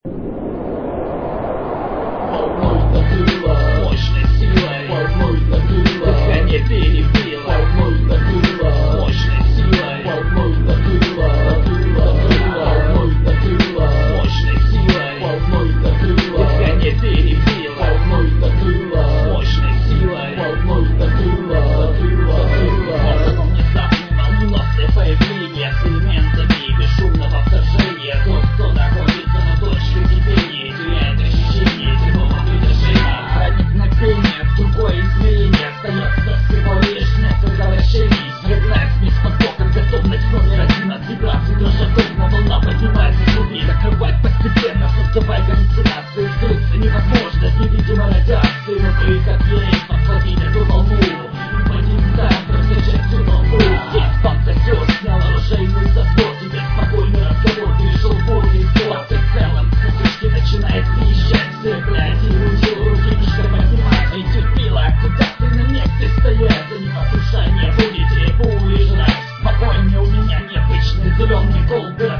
Волной накрыло, мощной силой. Волной накрыло, дыхание перебило. Волной накрыло, мощной силой. Волной накрыло, волной накрыло, мощной силой. Волной накрыло, дыхание перебило. Волной накрыло, мощной силой. Волной накрыло, накрыло. Внезапно молниеносное появление с элементами бесшумного вторжения. Тот, кто находится на точке кипения, теряет ощущение теплого притяжения. Проникновение в другое измерение остается всего лишь несколько вращений. Съедает вниз под боком, готовность номер один от вибраций дрожат догма. Волна поднимается в груди, накрывает постепенно, создавая галлюцинации. Скрыться невозможно, невидимо радиации. Внутри как есть подхватить эту волну и поднимать, просвечать всю толпу. Здесь фантазер снял оружейный затвор. Теперь спокойный разговор перешел в бурный спор. Ты в целом с кукушки начинает въезжать. Цепляет его тело, руки мешкой поднимать. Эй, терпила, куда ты на месте стоять? За непослушание будете репу и жрать. Спокойнее, у меня необычный зеленый голубь.